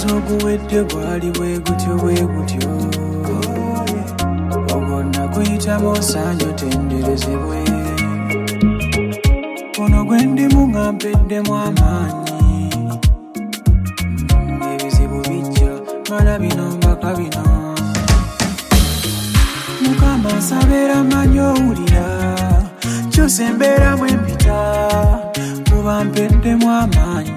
oguwedde gwali bwe gutyo ogonna kuyitamu osaanye otenderezebwe kuno gwe ndimu nga mpeddemu amaanyi ebizibu bijja mala bino mbaka bino Mukama nsabeera manyi owulira kyose mbeeramu empita kuba mpeddemu amaanyi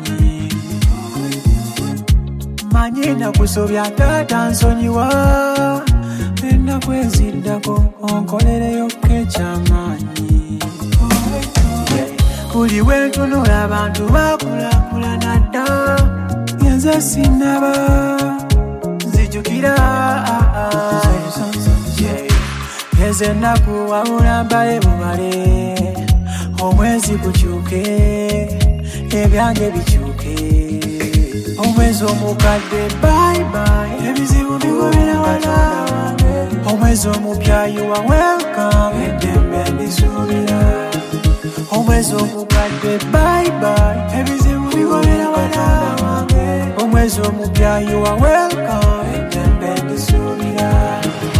manyi nakusobya taata nsonyiwa ennaku eziddako onkolereyokko ekyamaanyi buli wentunula abantu bakulaakulana dda nze sinnaba nzijukira ezo ennaku wabula mbale bubale omwezi gukyuke ebyange bikyuke omwezi omukadde bye ebizibu bigobera wala omwezi omupya you are welcome eddembe ndisuubira omwezi omukadde bye ebizibu bigobera wala omwezi omupya you are welcome eddembe ndisuubira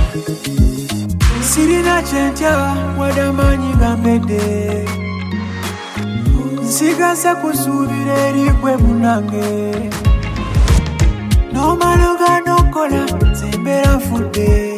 sirina kyentya wadde amaanyi gampedde nsigase kusuubira eri gwe munange n'omaloga n'okola zembeera nfudde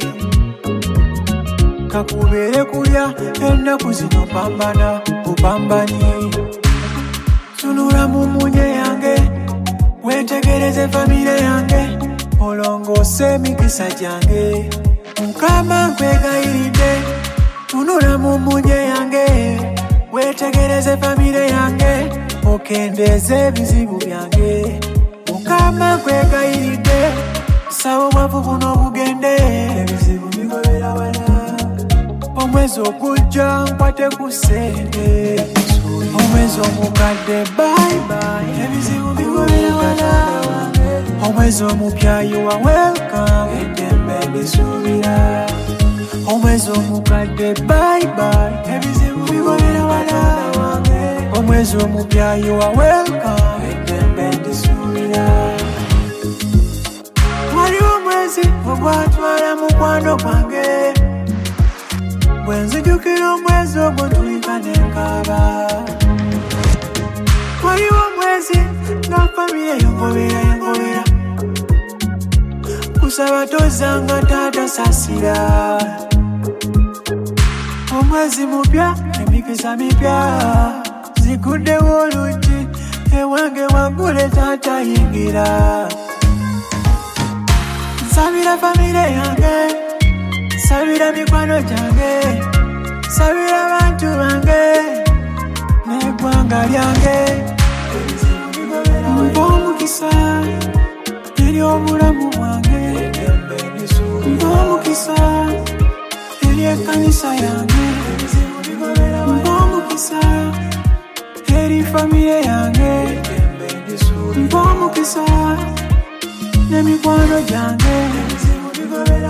kakubeere kulya ennaku zino pambana bupambani tunula mu munye yange wetegereze famire yange olongoose emikisa gyange Mukama nkwegayiridde tunula mu munye yange wetegereze famire yange okendeeze ebizibu byange Mukama nkwegayiridde sawa obwavu buno bugende ebizibu bigobera wala omwezi ogujja nkwate ku ssente omwezi omukadde bye ebizibu bigobera wala omwezi omupya you are welcome eddembe ndisuubira omwezi omukadde bye ebizibu bigobera wala omwezi omupya you are welcome eddembe ndisuubira waliwo omwezi ogwatwala mukwano gwange bwe nzijukira omwezi ogwo ntulika n'enkaaba waliwo omwezi nga famire yengobera kusaba tozanga taata sasira omwezi mupya emikisa mipya ziguddewo oluggi ewange waggule taata yingira nsabira famire yange nsabira mikwano gyange nsabira abantu bange n'eggwanga lyange mpa omukisa eri obulamu bwange mpa omukisa eri ekkanisa yange mpa omukisa eri famire yange mpa omukisa n'emikwano gyange